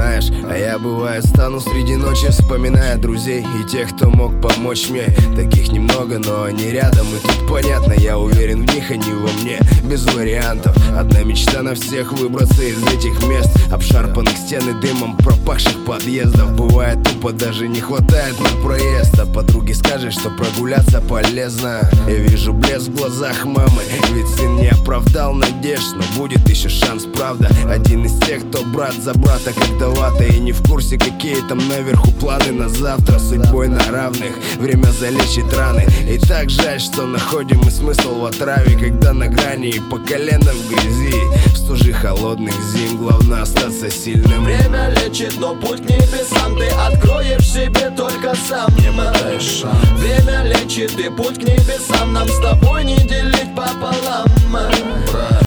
знаешь, а я бывает стану среди ночи, вспоминая друзей и тех, кто мог помочь мне. Таких немного, но они рядом, и тут понятно, я уверен в них, а не во мне. Без вариантов, одна мечта на всех — выбраться из этих мест, обшарпанных стен и дымом пропахших подъездов. Бывает тупо, даже не хватает на проезд, а подруге скажешь, что прогуляться полезно. Я вижу блеск в глазах мамы, ведь сын не оправдал надежд, но будет еще шанс, правда. Один из тех, кто брат за брата как-то и не в курсе, какие там наверху планы на завтра. Судьбой на равных, время залечит раны. И так жаль, что находим мы смысл в отраве, когда на грани и по колено в грязи. В стуже холодных зим главное остаться сильным. Время лечит, но путь к небесам ты откроешь себе только сам. Время лечит, и путь к небесам нам с тобой не делить пополам.